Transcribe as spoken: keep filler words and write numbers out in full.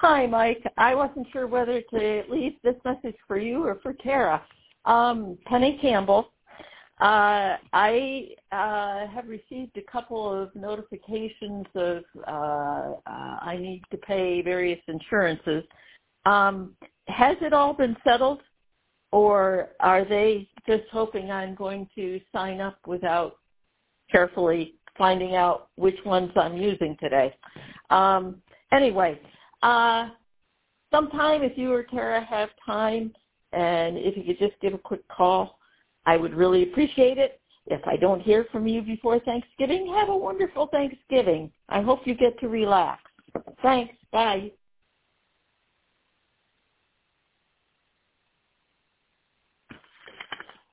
Hi, Mike. I wasn't sure whether to leave this message for you or for Tara. Um, Penny Campbell. Uh, I uh, have received a couple of notifications of uh, uh, I need to pay various insurances. Um, has it all been settled, or are they just hoping I'm going to sign up without carefully finding out which ones I'm using today? Um, anyway, uh, sometime if you or Tara have time, and if you could just give a quick call, I would really appreciate it. If I don't hear from you before Thanksgiving, have a wonderful Thanksgiving. I hope you get to relax. Thanks. Bye.